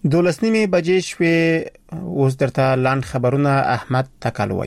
12 بجې شوې. اوس درته لاند خبرونه احمد تکلوي.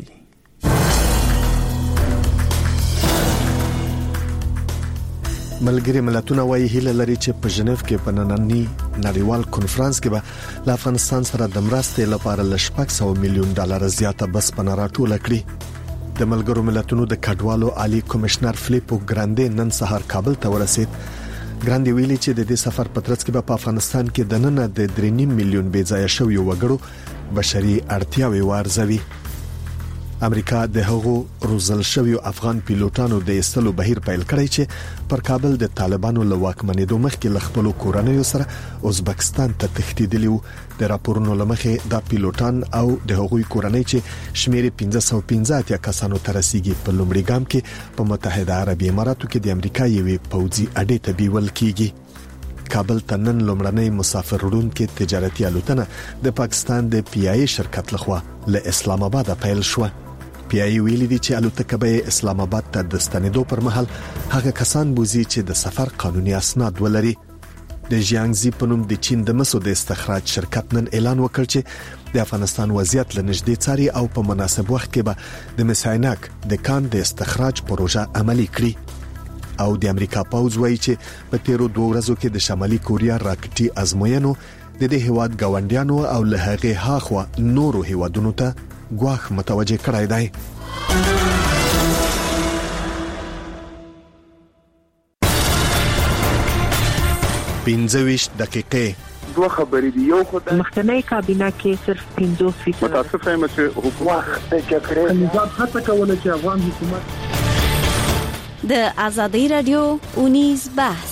ملګری ملتونه وايي هیله لري چې په ژنیف کې په نننی نړیوال کنفرانس کې به له افغانستان سره د مرستې لپاره ل $600 میلیون زیاته بسپنه راټوله کړي. د ملګرو ملتونو د کډوالو عالی کمشنر فلیپو ګراندې نن سهار کابل ته ورسید. ګراندې ویلي چې د دې سفر په ترڅ کې په افغانستان کې د نن د 3.5 میلیون بېځایه شویو وګړو بشري اړتیاوې وارزوي. امریکا د هغو روزل شویو افغان پیلوټانو د ایستلو بهیر پیل کړی چې پر کابل د طالبانو له واکمنېدو مخکې ل خپل کورنیو سره ازبکستان ته تښتېدلي وو. د راپورونو لمخې دا پیلوټان او د هغوی کورنۍ چې شمېر 515 کسانو ته رسیدي په لومړي ګام کې په متحده عربي اماراتو کې د امریکا یوې پوځي اډې ته بیول کیږي. کابل ته نن لومړنۍ مسافر وړونکو تجارتي الوتنه د پاکستان د پی آی شرکت لخوا له اسلام آباد پیل شو. پی آی ویلي دي چې الوتکه به اسلام آباد ته د ستنېدو پر مهال هغه کسان بوزي چې د سفر قانوني اسناد ولري. د ژیانګزي په نوم د چین د مسو د استخراج شرکت نن اعلان وکړ چې د افغانستان وضعیت له نږدې څاري او په مناسب وخت کې به د مسایناک د کان د استخراج پروژه عملي کړي. او د امریکا پوځ وایي چې په تیرو 2 ورځو کې د شمالي کوریا راکټي ازموینو د دې هیواد گاونډیانو او له هغه هاخوا نورو هیوادونو ته ګواښ متوجه کړای دی. 25 دقیقې دوه خبرې دي. یو خدای مخکنی کابینه کې صرف 50% متاسفه یم چې حکومت د جګړې نظام هڅه کوله چې افغان حکومت د آزادۍ رادیو اونیز بحث.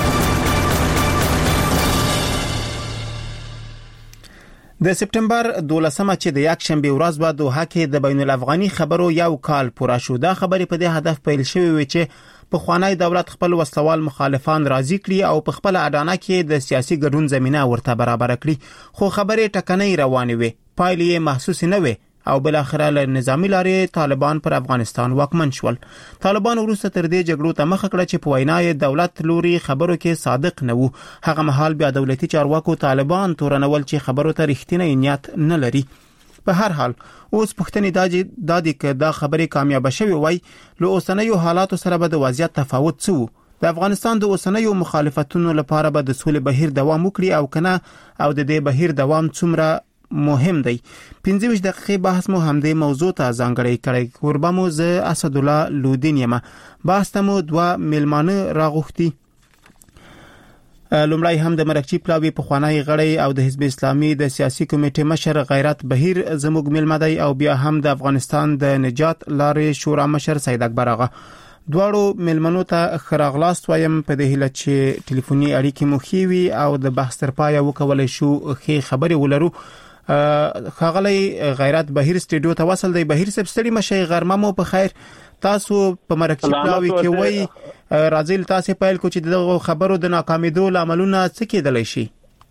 د سپټمبر 12مه چې د یک شنبه ورځ په دوحه کې د بین الافغاني خبرو یو کال پوره شو. دا خبرې په دې هدف پیل شوې و چې په خوانی دولت خپل وسلوال مخالفان راضي کړي او په خپل اډانه کې د سیاسي ګډون زمينه ورته برابر کړي. خو خبرې ټکنۍ روانې وي، پایلې محسوس نه وي او بل اخره له نظامی لارې طالبان پر افغانستان واکمن شول. طالبان وروسته تر دې جګړو ته مخه کړه چې په وینای دولت لوري خبرو کې صادق نه وو. هغه مهال بیا دولتي چارواکو طالبان تورنول چې خبرو ته رښتینی نیت نه لري. په هر حال اوس پښتني دادی کې دا خبرې کامیاب شوي وای له اوسنیو حالاتو سره به د وضعیت تفاوت څه وو. د افغانستان د اوسنیو مخالفتونو لپاره به د سولې بهیر دوام وکړي او کنه او د دې بهیر دوام څومره مهم دی. 15 دقیقې بحث مو همدې موضوع ته ځانګړی کړی. قربا مو ز اسد الله لودین یم. بحث ته مو 2 میلمانه راغوښتي. لومړی هم د مرکچی پلاوی په خوانی غړی او د حزب اسلامي د سیاسي کمیټې مشر غیرت بهیر زموږ میلمدی او بیا هم د افغانستان د نجات لارې شورا مشر سید اکبر آغا. دواړو میلمنو ته خراغلاست وایم په دې هیله چې ټلیفوني اړیکې مو خېوي او د بحث تر پایه وکولای شو خې خبرې ولرو. خاغلی غیرت بهیر سټډیو ته وصل دی. بهیر سب ستړي مشه غرمه مو په خیر. تاسو په مرکچی پلاوی کې وای راځي تاسو پیل کو چې د خبرو د ناکامیدو لاملونه څه کېدلی شي؟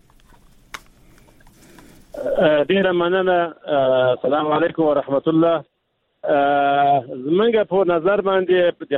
ډیره مننه. السلام علیکم ورحمت الله. زمونږ په نظر باندې د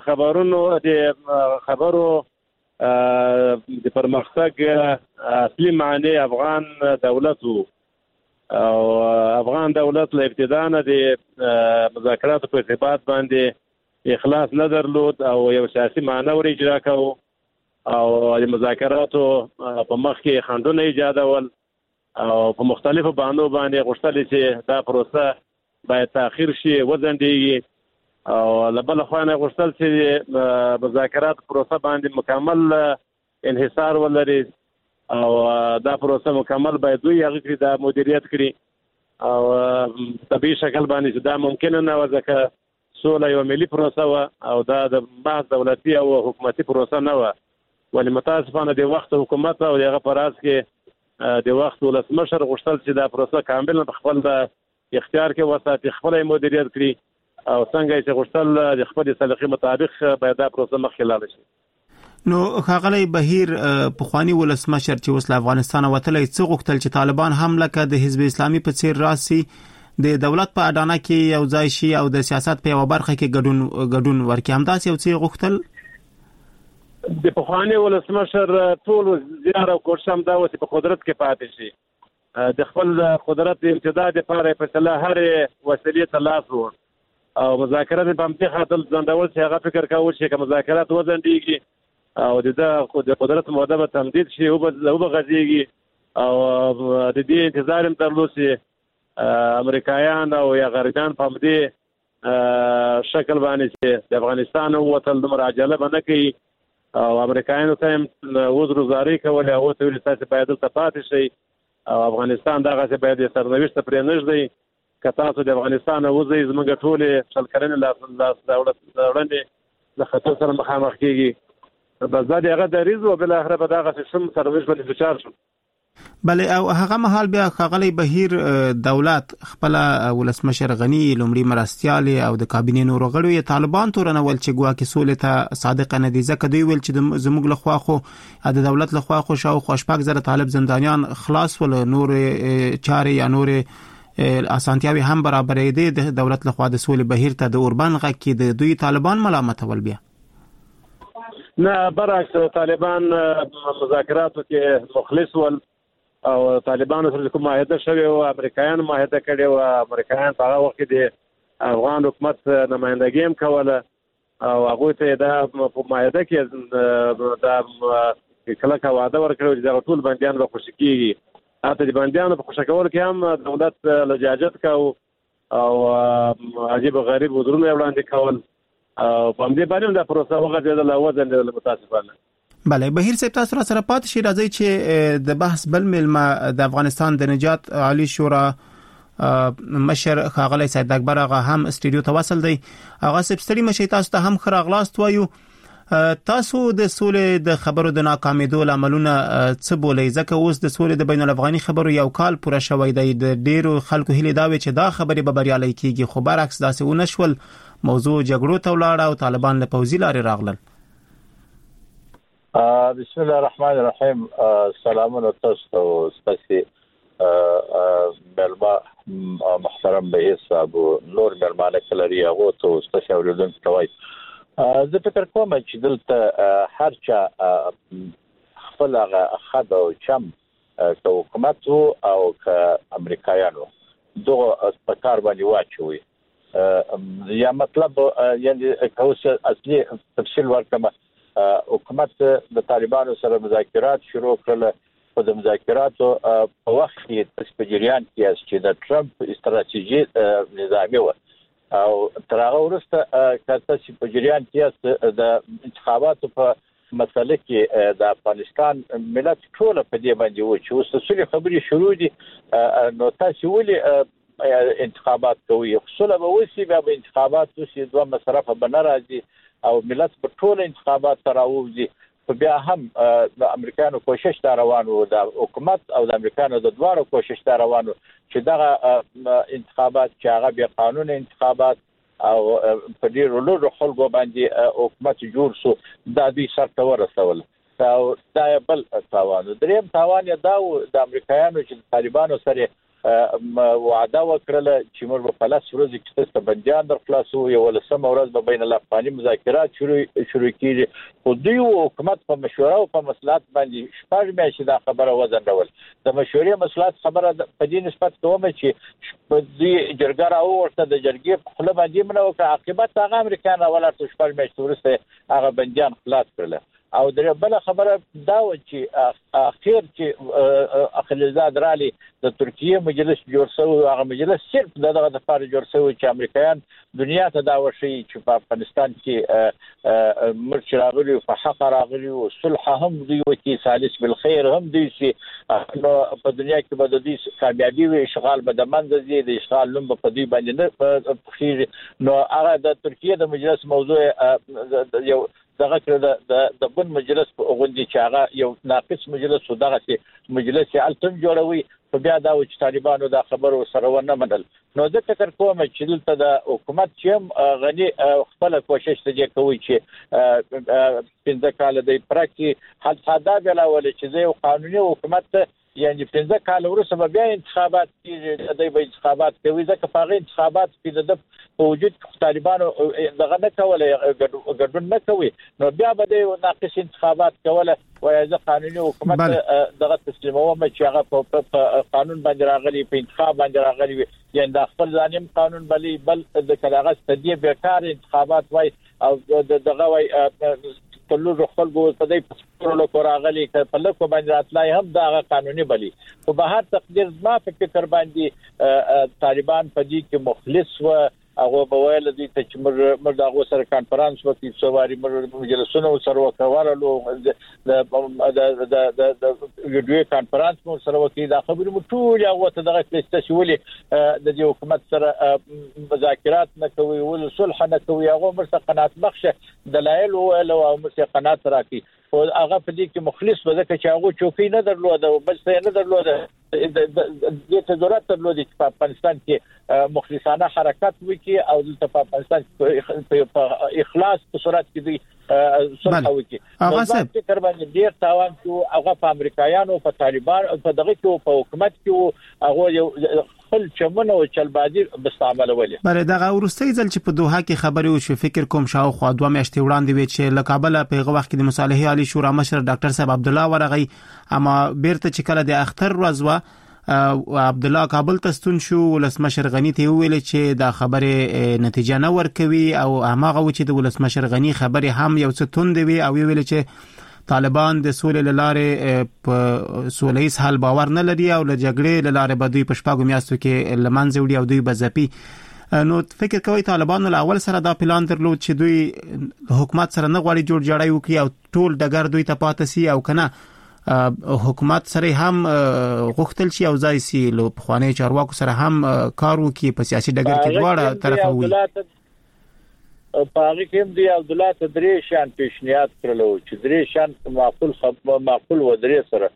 خبرو د پرمختګ اصلي معنی افغان دولت او افغان دولت له ابتدا نه د مذاکراتو په ارتباط باندې اخلاص نه درلود او یو سیاسي معنی ور اجرا کاوه او د مذاکراتو په مخ کې خندونه ایجادول او په مختلفو باندې غوښتل چې دا پروسه باید تاخير شي وزندېږي او لبل خوانه غوښتل چې مذاکرات پروسه باندې مکمل انحصار ولري او دا پروسه مکمل باید دوی هغه کړي دا مدیریت کړي او طبيعي شکل باندې دا ممکن نه و ځکه سوله یو ملي پروسه و او دا د بعض دولتي او حکومتي پروسه نه و. ولې متاسفانه د وخت حکومت او دغه پراز کې د وخت ولسمشر غوښتل چې دا پروسه کامل په خپل اختیار کې وساتي، خپل مدیریت کړي او څنګه چې غوښتل د خپل سلیقې مطابق باید دا پروسه مخکې لاړ شي. نو خاغلی بهیر په خوانی ولسمشر چې وسله افغانستان وتلی څه غوښتل چې طالبان هم لکه د حزب اسلامي په څیر راسي د دولت په اډانه کې یو ځای شي او د سیاست په یو برخه کې ګډون ورکړي. همداسې یو څه غوښتل د په خوانی ولسمشر ټول زیار او کوشش هم دا و چې په قدرت کې پاتې شي د خپل قدرت امتداد لپاره فیصله هرې وسیلې ته لاس وړ او مذاکرات په همدې خاطر ځندول چې هغه فکر کاوه چې که مذاکرات وځنډېږي او د قدرت موده به تمدید شي او به غځېږي او د دې انتظار هم درلود چې امریکایان او یا غربیان په همدې شکل باندې چې د افغانستان ووتل دومره عجله به نه کوي او امریکایانو ته هم وزرګزاري کولې هغه ته ویل تاسو باید دلته پاتې شئ او افغانستان دغه باید د سرنوشت پرې نږدې که تاسو د افغانستان وځئ زموږ ټولې شل کلنې لاس وړاندې له خطر سره مخامخ کېږي بس دا د هغه دریځ و بالاخره به دغه شم سرنوشت باندې دچار شو. بله او هغه مهال بیا ښاغلی بهیر دولت خپل ولسمشر غنی لومړي مرستیال او د کابینې نورو غړو یې طالبان تورنول چې ګواکې سولې ته صادق نه دي ځکه دوی ویل چې زموږ له خوا خو د دولت له خوا خو شاوخوا 6,000 طالب زندانیان خلاص ول نور چارې یا نور اسانتیاوي هم برابرې دي د دولت له خوا د سولې بهیر ته د اوربان غږ کې د دوی طالبان ملامت ول بیا نه برعکس طالبان مذاکراتو کې مخلص ول او طالبانو سره کوم معاهده شوی او امریکایان معاهده کړي او امریکایان په هغه وخت د افغان حکومت نمائندګي هم کوله او هغه ته دا په معاهده کې دا کله وعده ورکړو چې دا ټول بنديان به خوشی کیږي اته د بنديانو په خوشی کول کې هم دولت لجاجت کاو او عجیب غریب وزرونه وړاندې کول او په دې باندې دا پروسه وغځېدل او ځندل متاسفانه. بله بهیر صاحب تاسو را سره پات شي راځي چې د بحث بل ملما د افغانستان د نجات عالی شورا مشر ښاغلی سید اکبر هغه هم استودیو ته وصل دی هغه سپستړي مشي تاسو ته هم خراغلاست وایو تاسو د سولې د خبرو د ناکامیدو عملونه څه بولئ ځکه اوس د سولې د بین الافغاني خبرو یو کال پوره شوی دی د ډیرو خلکو هیله دا وي چې دا خبرې به بریالي کیږي خو برعکس داسې ونشول موضوع جګړو ته ولاړه او طالبان له پوځي لارې راغلل. بسم الله الرحمن الرحیم سلامونه تاسو ستاسو ملما محترم بهیر صاحب نور ملمانه کلري هغه ته ستاسو اوریدونکو ته وایي زه فکر کوم چې دلته هر چا خپل خد او چم که حکومت او که امریکایانو دغه په کار باندې واچوي یا مطلب یعنی کوس اصلي تفصیل ورکمه حکومت د طالبانو سره مذاکرات شروع کړل په د مذاکراتو په وخت کې په جریان کې چې د ټرمپ استراتیژي نظامي و او تر هغه وروسته چې په جریان کې د انتخاباتو په مسله کې د افغانستان ملت ټول په دې باندې و چې وسله خبري شروع دي نو تاسو ولې انتخابات کوي خصوصا به وسی به انتخابات وسی دوه مصرف به ناراضي او ملت په ټول انتخابات راوځي په بیا هم د امریکانو کوشش دا روانو د حکومت او د امریکانو د دوارو کوشش دا روانو چې دا انتخابات چې هغه بیا قانون انتخابات او په دې رولو خلکو باندې حکومت جوړ شو دا دوی سره ورسول دا بل تاوان دریم تاوان دا د امریکایانو چې طالبانو سره وعده وکړه چې موږ په لاس ورځ کې تاسو بنديان در خلاصو یو لسم ورځ به بین الافغاني مذاکرات شروع کیږي خو دوی حکومت په مشوره او په مصلحت باندې شپږ میاشتې دا خبره وزندول د مشورې مصلحت خبره په دې نسبت کوم چې په دې جرګه راو ورته د جرګې په خپل باندې منو که عاقبت هغه امریکایان ولرته شپږ میاشتې ورسته هغه بنديان خلاص کړل او درې بل خبره دا و چې اخر چې اخلزاد رالي د ترکیه مجلس جوړ شو هغه مجلس صرف دغه د لپاره جوړ شو چې امریکایان دنیا ته دا وشي چې په افغانستان کې مرچ راغلي په حق راغلي او صلح هم دی او چې سالس بالخير هم دی چې په دنیا کې به د دې کامیابی او اشغال به د منځ دي د اشغال لوم په دې باندې نه پخېږي نو هغه د ترکیه د مجلس موضوع یو دغه د بن مجلس په غونډه چې هغه یو ناقص مجلس و دغه مجلس التم جوړوي په بیا دا چې طالبانو دا خبرو سره ونه منل نو زه فکر کوم چې دلته د حکومت چې غني خپل کوشش ته کوي چې پنځه کال د پراکي حتی دا ویل چې زه قانوني حکومت یعنی 15 کال وروسته بیا انتخابات کیږي د به انتخابات کوي ځکه په هغه انتخابات کې د وجود طالبانو دغه نه کوله ګډون نه کوي نو بیا به د ناقص انتخابات کوله وایي ځکه قانوني حکومت دغه تسلیموم چې هغه په قانون باندې راغلي په انتخاب باندې راغلي یعنی د خپل ظالم قانون بل د کلاغه ستدي بیکار انتخابات وای او دغه وای کله خپل ګو په دې پرلو کوراغلي په لکه باندې راتلای هم دا قانوني بلی خو به هر تقدیر ما په فکر باندې طالبان په دې کې مخلص و هغه په ویل دي چې موږ دغه سره کانفرنس وکړو سواري موږ مجلسونه سره وکړو د ویډیو کانفرنس مو سره وکړو دا خبرې مو ټول هغه ته دغه کلیسته شولې د حکومت سره مذاکرات نه کوي ول صلح نه کوي هغه مرسته قناعت بخشه دلایل او مرسته قناعت راکړي او هغه په دې کې مخلص وځکه چې هغه چوکۍ نه درلوده او بل څه نه درلوده د ته ضرورت درلوده چې په افغانستان کې مخلصانه حرکت وکړي او د افغانستان په اخلاص په صورت کې دی صلح وکړي هغه څه تر باندې ډیر تاوان چې هغه په امریکایانو په طالبان په دغه کې په حکومت کې هغه یو خپل چمنه او چلبازي مستعملولې بل دغه ورستۍ ځل چې په دوحه کې خبري وشو فکر کوم شاوخوا 2 میاشتې وړاندې وی چې له کابل په هغه وخت کې د مصالحې عالی شورا مشر ډاکټر صاحب عبد الله ورغی اما بیرته چې کله د اختر ورځ و عبد الله کابل ته ستون شو ولسمشر غنی ته ویل چې دا خبره نتیجه نه ورکوي او هغه و چې د ولسمشر غنی خبره هم یو څه توند وی او ویل چې طالبان د سولې لاره په سولېس حل باور نه لري او له جګړې لاره به دوی په شپږو میاشتو کې لمنځه وړي او دوی بزپي نو فکر کوي طالبان له اول سره دا پلان درلود چې دوی حکومت سره نه غواړي جوړ جاړی وکړي او ټول ډګر دوی ته پاتې سي او کنه حکومت سره هم غوښتل شي او ځای سي له خواني چارواکو سره هم کار وکړي په سیاسي ډګر کې دواړه طرفه وي په هغه کې دی عبد الله تدریس شان پیشنهاد کړلو چې درې شان معقول و درې سره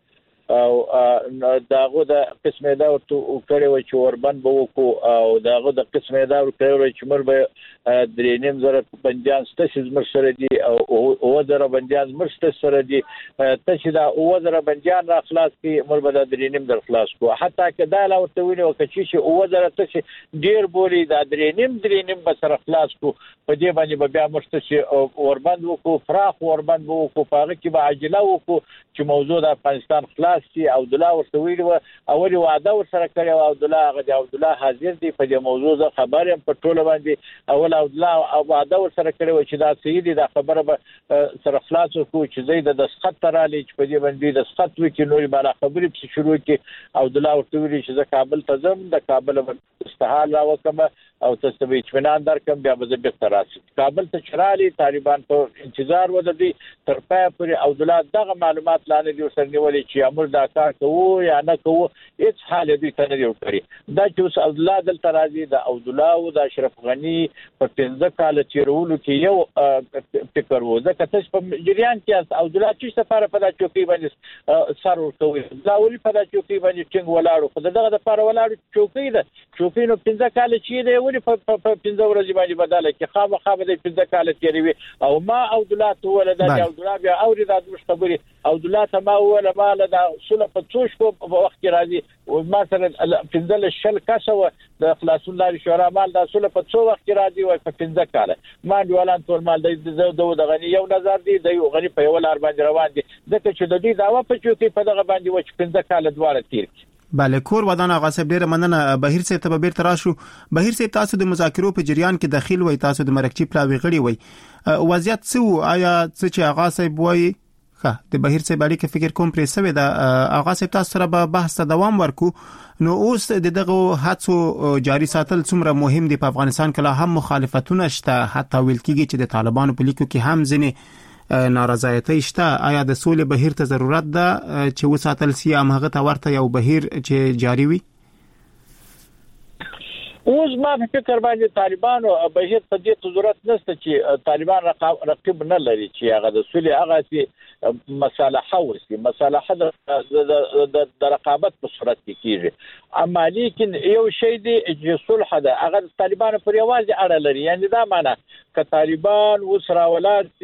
او داغه د قسمه دا ورته کړي و چې وربند به وکړو او داغه د قسمه دا ورته کړي چې مر به درې نیم زره بنديان ستاسو مر سره دي او زره بنديان مر ستاسو سره دي ته چې دا او زره بنديان را خلاص کی مر به درې نیم در خلاص کو حتی کدا لا ورته ویلو چې او زره ته ډیر بولی دا درې نیم به سره خلاص کو په دې باندې بیا مرسته وربند وکړو فراخ وربند وکړو په هغه کې به عاجله وکړو چې موضوع د افغانستان خلاص شي عبد الله ورته ویلو اول وعده ور سره کړی او عبد الله حاضر دی په دې موضوع زه خبرم په ټوله باندې اول عبد الله وعده ور سره کړی چې دا صحیح دی دا خبره به سره خلاص کو چې زید د سخت ترالی چې په دې باندې د سخت وکي نوري بالا خبرې په شروع کې عبد الله ورته ویلي چې زه کابل ته ځم د کابل استحال را وکم او تاسو به اطمینان درکم بیا به زه بیرته راشم کابل ته چرالي طالبان په انتظار ودی تر پای پورې عبد الله دغه معلومات لاندې دی سره نیولې چې امر دا کار کوو یا نه کوو هیڅ حال دې ته نه وکړي دا چې عبد الله دلته راځي د عبد الله او د اشرف غنی په 15 کال تیرولو کې یو فکر و ځکه تاسو په جریان کې عبد الله چې سفاره په د چوکۍ باندې سر ورکوي دا ولې په د چوکۍ باندې څنګه ولاړو خو دغه د لپاره ولاړو چوکۍ نو 15 کال چې دی ولې په 15 ورځې باندې بدله کې خامخا به 15 کال تیروي او ما عبد الله ته ولدا عبد الله بیا اوري دا د خبري عبد الله ته ما ولا مال دا سله په څوش په وخت کې راځي او ما سره 15 شل کاسه د خلاصون لاري شورا مال دا سله په څو وخت کې راځي او په 15 کال ما ډولان ټول مال د غنی یو نظر دی د یو غنی په یو لار باندې روان دي ځکه چې د دې داوا په چوکۍ په دغه باندې و چې 15 کال دواړه تیر بله کور ودان آغا صاحب ډیره مننه بهیر صاحب ته بیرته راشو بهیر صاحب تاسو د مذاکرو په جریان کې داخل وای تاسو د مرکچی پلاوی غړي وای وضعیت څه آیا څه چې آغا صاحب وای د بهیر صاحب اړیکه فکر کوم پرې سوي دا آغا صاحب تاسو سره به بحث دوام ورکو نو اوس دغه هڅو جاری ساتل څومره مهم دي په افغانستان کې لا هم مخالفتونه شته حتی ویل کېږي چې د طالبانو په لیکو کې هم ځنې نارضایتي شته آیا د سولې بهیر ته ضرورت ده چې وساتل سي هغه ته ورته یو بهیر چې جاری وي اوس ما فکر باندې طالبانو بهیر ته د ضرورت نشته چې طالبان رقیب نه لري چې هغه د سولې هغه سي مصالحه وسی مصالحه د رقابت په صورت کې کیږي اما لیکن یو شی دی چې صلح ده هغه طالبان پر یوازې اړه لري یعنی دا معنی ک طالبان وسره ولاسي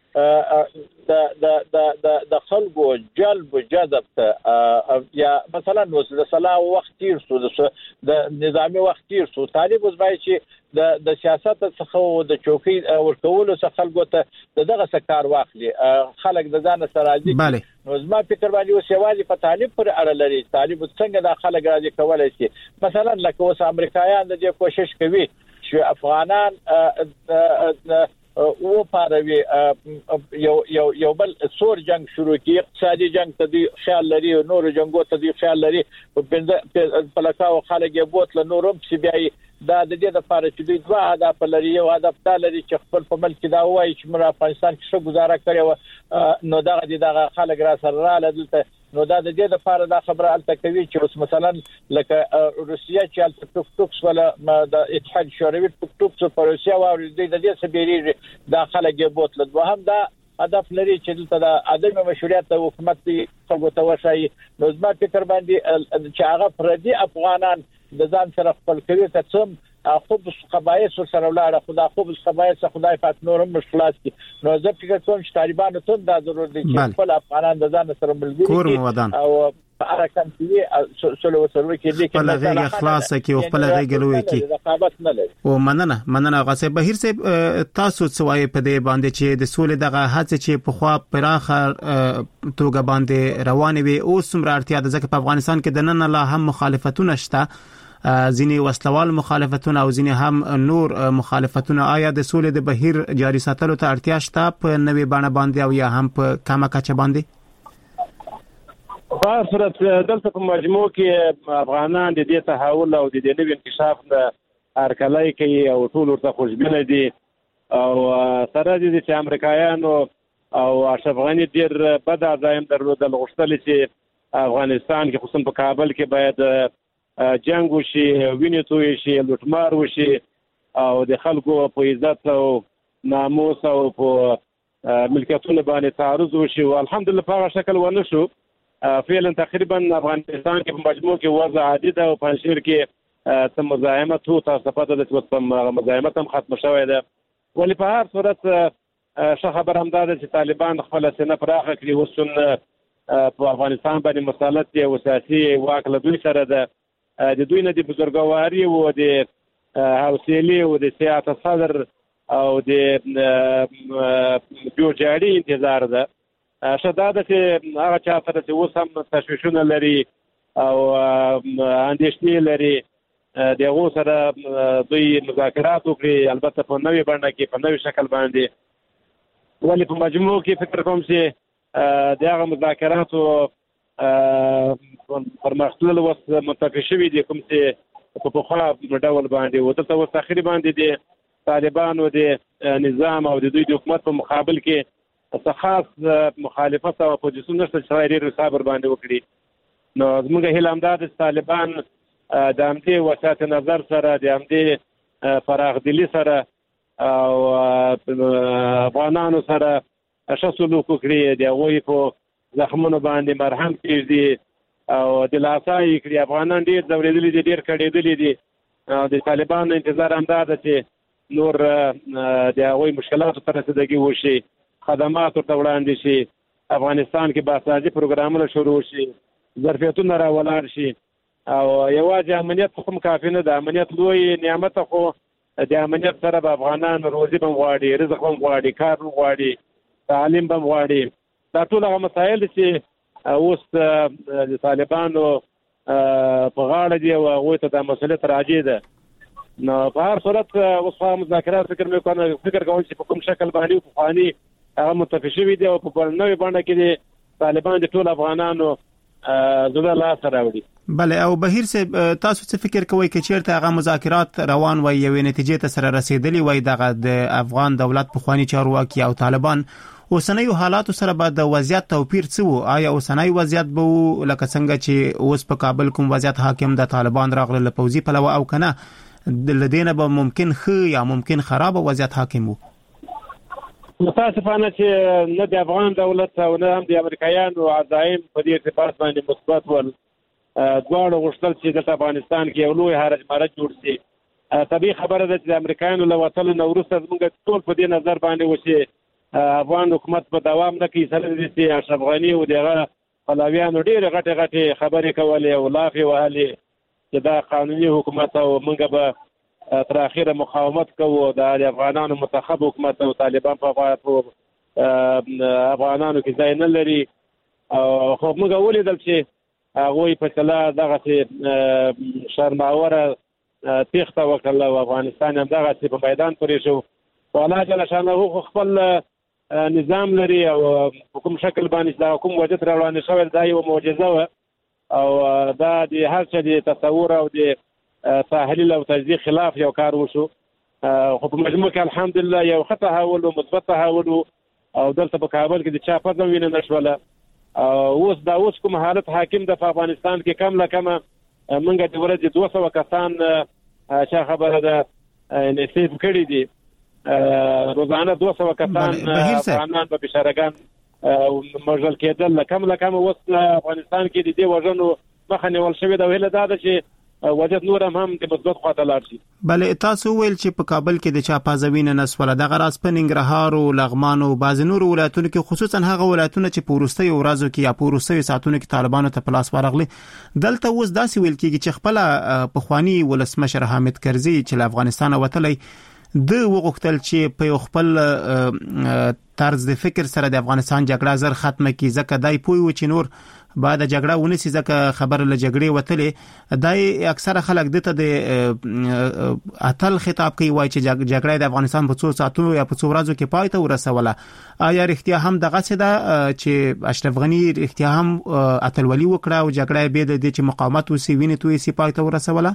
د خلکو جلب جذب یا مثلا د صلاح وخت تیر شو د نظامی وخت تیر شو طالب وزبای چې د سیاست څخه او د چوکۍ ورکول څخه خلکو ته دغه سکار واخلي خلک د ځان سره راځي نو زما فکر باندې اوس یوازې په طالب پر اړه لري طالب څنګه د خلک راځي کولای شي مثلا لکه اوس امریکایان د دې کوشش کوي چې افغانان او پاروي یو بل سور جنگ شروع کی اقتصادي جنگ ته دی خیال لري نور جنگو ته دی خیال لري په لکاو خلک یې بوتله نورم چې بیا دا د دې لپاره چې دوی دوه هدف لري یو هدف دا لري چې خپل په ملک دا وایي چې موږ افغانستان کې څه گزاره کړو نو دغه خلک را سره را دلته نو دا د دې لپاره دا خبره الته کوي چې اوس مثلا لکه روسیا چې الته ټوک ټوک ولا د اتحاد شوروي ټوک ټوک په روسیا واوري د دې سبيري دا خلک یې بوتله دوه هم دا هدف لري چې دلته د عدم مشروعیت حکومت څنګه توشي نو زما فکر باندې چې هغه پردي افغانان د ځان سره خپل کوي ته څوم خوب قبایل سره ولاړه خدا خوب قبایل څخه خدای پات نورم مشکلات کی نو زه فکر کوم چې طالبانو ته دا ضرورت دي چې خپل افغانان د ځان سره ملګري او حرکت کې سلو سروي کې دي خپل غیږ خلاص کی او خپل غیږ لوي کی رقابت نه لري او مننه غاسه بهیر سه تاسو څوای په دې باندې چې د سولې دغه هڅه چې په خوا پراخه توګه باندې روان وي او سمره اړتیا د ځکه په افغانستان کې د نن لا هم مخالفتونه شته ځینې وسلوال مخالفتونه او ځینې هم نور مخالفتونه آیا د سولې د بهیر جاري ساتلو ته اړتیا شته په نوې بڼه باندې او یا هم په کمه کچه باندې په صورت دلته په مجموع کې افغانان د دې تحول او د دې نوې انکشاف نه هرکلای کوي او ټول ورته خوشبینه دي او سره دي چې امریکایانو او اشرف غنی ډیر بد عزایم درلودل غوښتل چې افغانستان کې خصوصا په کابل کې باید جنگ وشي وینې توی شي لوټمار وشي او د خلکو په عزت او ناموس او په ملکیتونو باندې تعرض وشي او الحمدلله په هغه شکل ونه شو فعلا تقریبا افغانستان کې په مجموع کې وضع عادي ده او پنځیر کې تم مزاحمت هو تاسو په دې چې مزاحمت هم ختم شوی ده ولی په هر صورت څه خبر هم ده چې طالبان خپل سینه پراخه کړي وسن په افغانستان باندې مسلط دي او سیاسي واک له دوی سره ده د دوی نه د بزرګواري او د حوصله او د سیاست صدر او د جوړجاړي انتظار ده شداده چې هغه چا سره چې اوس هم تشویشونه لري او اندېښنې لري دغه سره دوی مذاکرات وکړي البته په نوې بڼه کې په نوې شکل باندې ولی په مجموع کې فکر کوم چې دغه مذاکراتو پرمختلل وس متفق شوی دي کوم چې په خپل ډول باندې وته وس تقریبا دي طالبانو د نظام او د دوی د حکومت په مقابل کې خاص مخالفت او اپوزیسیون نشته چې لري صبر باندې وکړي نو زموږ هیله همدا د طالبان د همدې وسات نظر سره د همدې فراغ دلی سره او افغانانو سره شاسلوک وکړي د وای په زخمونو باندې مرهم کړي او د لاسای کړي افغانان ډیر ځورېدلي دي ډیر کړېدلي دي د طالبانو انتظار هم دا ده چې نور د هغوی مشکلاتو ته رسیدګي وشي خدمات ورته وړاندې شي افغانستان کې باسازي پروګرامونه شروع شي ظرفیتونه را ولاړ شي او یوازې امنیت خو کافي نه ده امنیت لوی نعمت خو د امنیت سره به افغانان روزي بم غواړي رزق بم غواړي کار بم غواړي تعلیم بم غواړي دا ټول هغه مسایل چې اوس د طالبانو په غاړه دی او هغه ته د مسلط راځي ده نو په هر صورت اوس مذاکرات فکر کوم چې په کوم شکل باندې خواني هغه متفق شوی دی او په نوې باندې کې طالبان د ټول افغانانو زړه لا سره وړي بله او بهیر سه تاسو څه فکر کوئ چې چیرته هغه مذاکرات روان وي یو نتیجې ته سره رسیدلی وي دغه د افغان دولت په خواني چارواکي او طالبان اوسنۍ حالات سره به د وضعیت توپیر څه وو آیا اوسنۍ وضعیت به لکه څنګه چې اوس په کابل کوم وضعیت حاکم د طالبان راغله پوزي پلو او کنه د لدینه به ممکن خو یا ممکن خراب وضعیت حاکم وو متاسفانه چې نه د افغان دولت او نه هم د امریکایانو عزایم په دې ارتباط باندې مثبت ول دواړو غوښتل چې د افغانستان کې یو لوی هرج مرج جوړ شي طبيعي خبره ده چې د امریکایانو له وټل نو وروسته موږ ټول په دې نظر باندې وشي افغان حکومت په دوام نه کوي سره د دې اشرف غنی او دغه پلاویانو ډېر غټه خبرې کولې او لافي وهلې چې دا قانوني حکومت او موږ به تر اخره مقاومت کوو د افغانانو منتخب حکومت او طالبان په افغانانو کې ځای نه لري او خو موږ ولیدل چې هغه په کله دغه شرماوره تخته وکړه او افغانستان هم دغه په میدان پرې شو والله جل شانه خپل نظام لري او کوم شکل باندې دا کوم وجه تر وړاندې شوی دا یو معجزه و او دا د هر څه د تصور او د تحلیل او تجزیه خلاف یو کار وشو خو په مجموع کې الحمدلله یو خطا حول او مثبت تحول او دلته په کابل کې د چا په ځم وینې نشوله اوس کوم حالت حاکم د افغانستان کې کم لا کم منګه د ورځې 200 کسان چې خبره ده نصیب کړی دي روزانه 200 کسان افغانان په بشارګان مجل کېدل کم اوس افغانستان کې د دې وژنو مخه نیول شوې ده ویل دا چې وجد نور هم د مثبت خواته لاړ شي. بله تاسو ویل چې په کابل کې د چا پازوینه نسوله د غراس په ننګرهار او لغمان او بعض نور ولایتونو کې خصوصا هغه ولایتونه چې په وروستي ورځو کې یا په وروستي ساعتونو کې طالبانو ته پلاس ورغلي دلته اوس داسې ویل کېږي چې خپل پخوانی ولسمشر حامد کرزي چې له افغانستان وتلی د وغوښتل چې په خپل طرز د فکر سره د افغانستان جګړه زر ختمه کړي ځکه دای پوي و چې نور بعد جګړه ونسی ځکه خبر له جګړې وتلې دای اکثره خلک دته د اتل خطاب کوي وای چې جګړه د افغانستان په 2 ساعتونو یا په 2 ورځو کې پای ته ورسوله آیا رښتیا هم دغه څه ده چې اشرف غنی رښتیا هم اتلولي وکړه او جګړه به د دې چې مقاومت وسی ویني توي سی پای ته ورسوله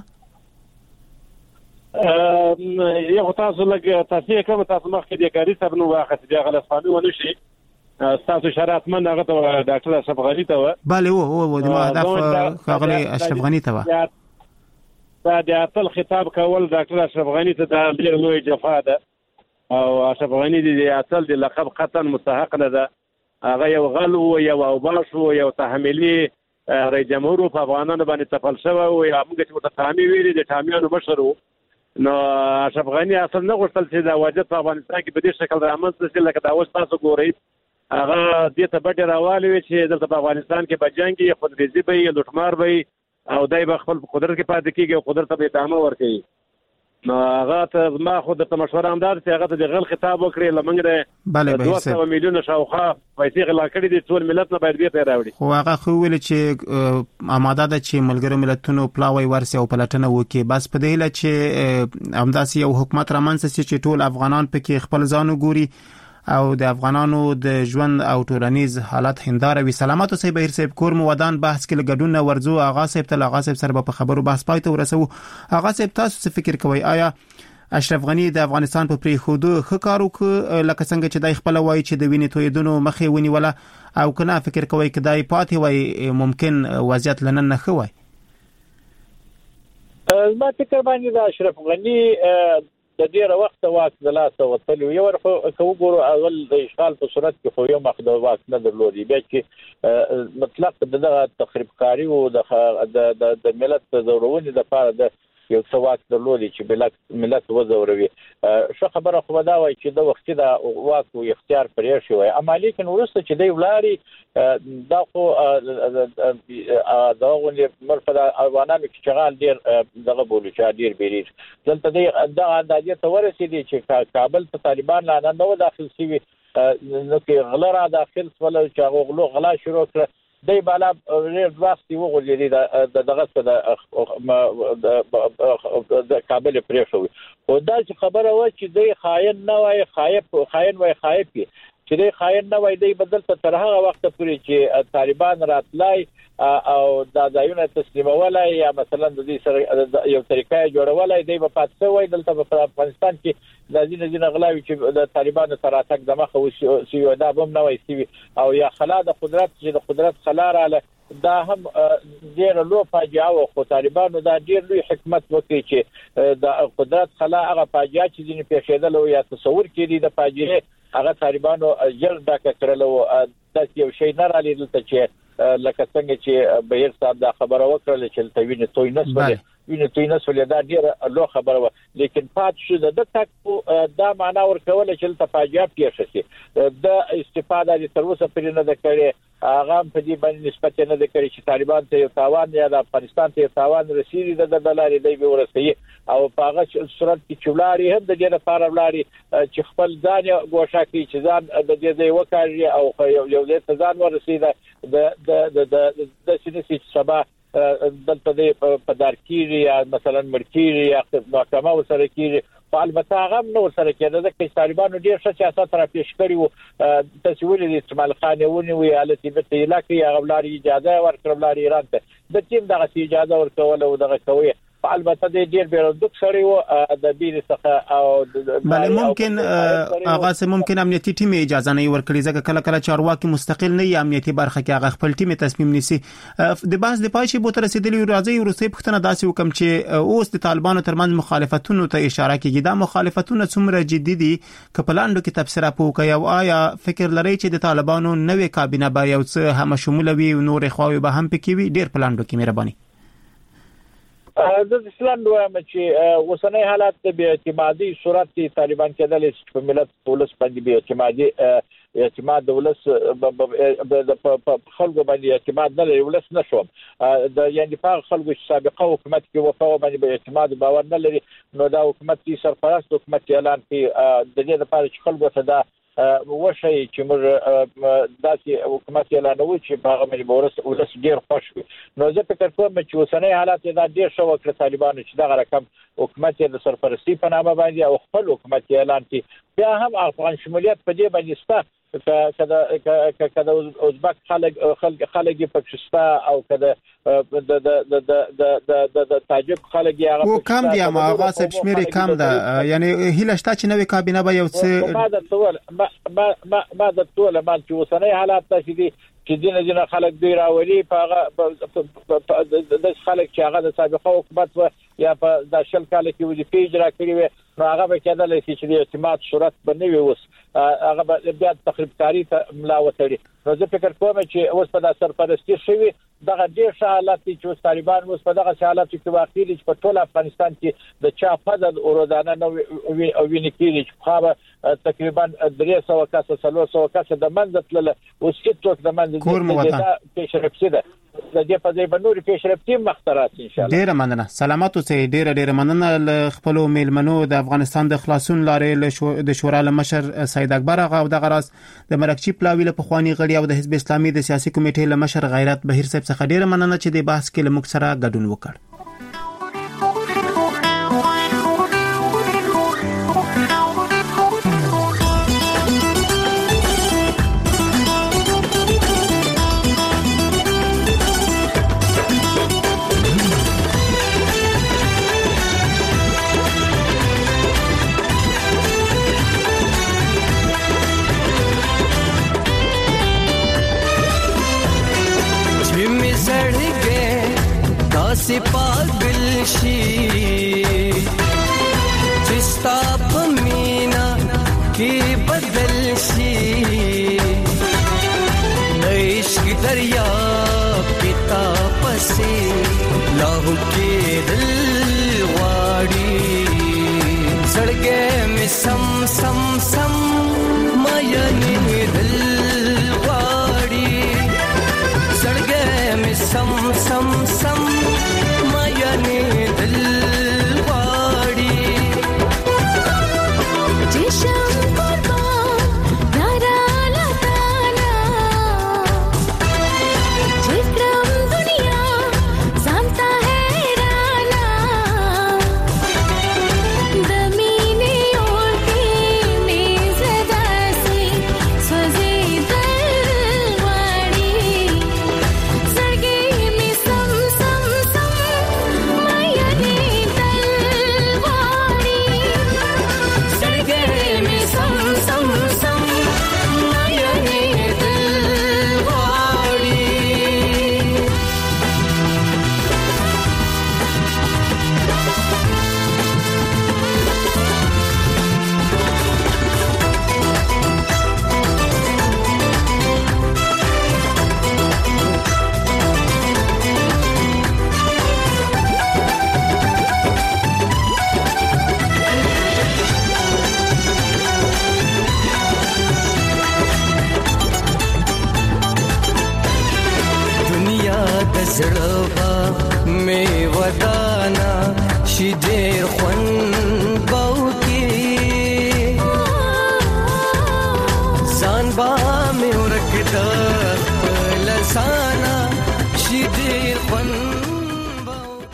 یو تاسو لګ تاسو کوم تاسو مخکې د کاری صاحب نو واخت بیا غلطفهمي ونه شي تاسو شرایط من هغه ته ډاکټر اشرف غنی ته bale و د هدف خغلی اشرف غنی ته دا د اصل خطاب کول ډاکټر اشرف غنی ته د ډیر لوی جفا ده او اشرف غنی د اصل د لقب قطعا مستحق نه ده هغه یو غل او یو اوباش او یو تحملی رئیس جمهور په افغانانو باندې تفل شوی او موږ چې متفاهمي ویلي د ټامیانو بشرو نو اشرف غنی اصل نه غوښتل چې دا وجه په افغانستان کې په دې شکل رامنځته شي لکه دا اوس تاسو ګورئ هغه دې ته بډې راوالي چې دلته په افغانستان کې به جنگي خودریزي به لوټمار به او دای به خپل قدرت کې پاتې کیږي او قدرت به ادامه ورکړي نو هغه ته ما خود ته مشوره امدار چې هغه ته د غل خطاب وکړي لمنګره 200 میلیون شاوخه پیسې غلا کړې دي ټول ملت نه باید به راوړي خو هغه خو ویل چې آماده ده چې ملګرو ملتونو پلاوی ورسي او پلاتنه وکي بس په دې لچ چې امداسي یو حکومت رامنځته چې ټول افغانان پکې خپل ځانو ګوري او د افغانانو د ژوند او ټولنیز حالت هنداره وی سلامت اوسې بهر صاحب کور مو ودان بحث کې لګډون ورزو اغا صاحب ته اغا صاحب سره په خبرو بحث پای ته ورسو اغا صاحب تاسو څه فکر کوئ آیا اشرف غنی د افغانستان په پری خودو خکارو ک لکه څنګه چې دای خپل وای چې د وینې تویدونو مخې ونی ولا او کنه فکر کوئ کدای پاتې وای ممکن وضعیت لنن نه خوای ما فکر باندې د اشرف غنی د ډیره وخت واک د لاسه وتلو یو ورخه وګورو اول د اشغال په صورت کې خو یو مخدو واک نه درلودي بیا چې مطلق دغه تخریب کاری او د ملت ضروري د لپاره د یو څه واک درلودي چې ملت وزوروي شو خبره خو دا وای چې د وخت د واک او اختیار پرې شوی اما لیکن ورسته چې دی ولاري دا خو دا غونډه مرفدا افغانانو کې شغال ډیر دغه بولو چې ډیر بیریر دلته د اندازې ته ورسېدي چې کابل په طالبان لاندې نو داخل شي نو کې غلرا داخل ولا چې غلا شروع کړ دی بالا ډیر وخت وغوړي دغه څه د کابل پرې شوی او دا چې خبره و چې دی خاين نه وای خاين وای خایپی چې دی خاين نه وای دی بدل تر هغه وخت پورې چې طالبان راتلای او دا ځایونه تسلیمولای یا مثلا د دې سره یو طریقې جوړولای دی په پاتې وای دلته په افغانستان کې د ځینې غلاوي چې د طالبانو سره اتک دماغه وسی دا بم نه وای سی او یا خلا د قدرت چې د قدرت خلا رااله دا هم ډیر لوی فاجعه او خو طالبانو دا ډیر لوی حکمت وکړي چې د قدرت خلا هغه فاجعه چې ځینې پیښېدل او یا تصور کړي د فاجعه هغه طالبانو جل دا کړل او د یو شی نه را لیدل چې لکه څنګه چې بهیر صاحب دا خبره وکړه چې توینه توي نسولې دا ډیره لو خبره و لیکن پات شو د تک دا معنا ورکول چې تفاجات پیښ شي د استفاده د تر اوسه پرې نه کړي هغه په دې باندې نسبت نه د کړي چې طالبان ته تاوان یا د افغانستان ته تاوان رسیدي د دلاري دی به ورسي او په هغه صورت کې چولاري هم د دې لپاره ولاري چې خپل ځان غوښه کوي چې ځان د دې وکړي او یو ځای ځان ورسیده د سینسي سبا دلته په دارکيري یا مثلا مرکيري یا محکمه وسره کیږي البته هغه نو سره کېده چې طالبانو ډیر ښه سیاست را پیش کړی وو تسویل د استعمال خانهونی وی حالتي به علاقې هغه لاري اجازه ورکړل لاري ایران ته د ټیم دغه اجازه ورکول او دغه کوي البته د ډیر بیرودک سره و د بیر څخه او بل ممکن هغه سه ممکن امنیتي ټیم اجازه نه ورکړي ځکه کله کله چارواکي مستقل نه امنیتي برخه کې هغه خپل ټیم تصمیم نیسي د باز د پای شي بو تر رسیدلی راځي ورسې پښتنه داسې وکم چې اوس د طالبانو ترمنځ مخالفتونو ته اشاره کوي دا مخالفتونه څومره جدي دي کپلاندو کې تفسیر پوکي او آیا فکر لري چې د طالبانو نوې کابینه به یو څه هم شمول وي نور خواوي به هم پکې وي ډیر پلاندو کې مهرباني د اسلام وایم چې وسنۍ حالات د اعتمادي صورت کې طالبان کېدل چې په ملت پولیس باندې به اعتمادي اعتماد دولت په خلکو باندې اعتماد نه لري ولس نشو د یعنی په خلکو سابقه حکومت کې وفا باندې اعتماد باور نه لري نو دا حکومت کې سرپرست حکومت اعلان کوي د دې لپاره چې خلکو ته دا وشي چې موږ داسې حکومت اعلانوي چې په هغه باندې ولس ډیر خوش وي نو زه فکر کوم چې وسنۍ حالات دا ډیر شو کړ طالبانو چې دا رقم حکومت د سرپرستی په نامه باندې او خپل حکومت اعلان کړي بیا هم افغان شمولیت په دې باندې ستا کده ازبک خلک پاکستان او کده د تاجک خلک هغه کم دي ما هغه سب شمیر کم ده یعنی هیله شته چې نوې کابینه به یو څه ما د ټول ما چې وسنۍ حالات تاسو دي چې دینه خلک دی راولي په د خلک چې هغه د سابقه حکومت یا په د شل کال کې وظیفه اجرا کړې وي نو هغه به کېدل چې د اعتماد صورت بنوي اوس هغه به بیا تخریب کاری ته ملا وتړي نو زه فکر کوم چې اوس په سرپرستی شوی دغه ډیر حالات چې طالبان اوس په دغه حالات کې واقع دي چې په ټول افغانستان کې د چا فضل اورودانه نو ویني کېږي چې خو تقریبا 300 کسه 300 کسه د منځ تل اوس هیڅ د منځ د پیشرفت ده د دې په ځای باندې پیشرفتي مخترات ان شاء الله ډیر مننه سلامات اوسئ ډیر مننه خپل میلمنو د افغانستان د خلاصون لارې د شورا لمشر سید اکبر هغه د غراس د مرکچی پلاوی له پخوانی غړي او د حزب اسلامي د سیاسي کمیټې لمشر غیرت بهیر صاحب څخه ډیر مننه چې د بحث کې لمک سره ګډون وکړ से पागल शी जिस्ता पमीना के बदल शी इश्क दरिया पिता पसे लाहू के दिल वाड़ी सड़गे में सम सम सम मायने दिल वाड़ी सड़गे में सम सम सम मायने दिल वाड़ी सम ودانا شي ډېر خوند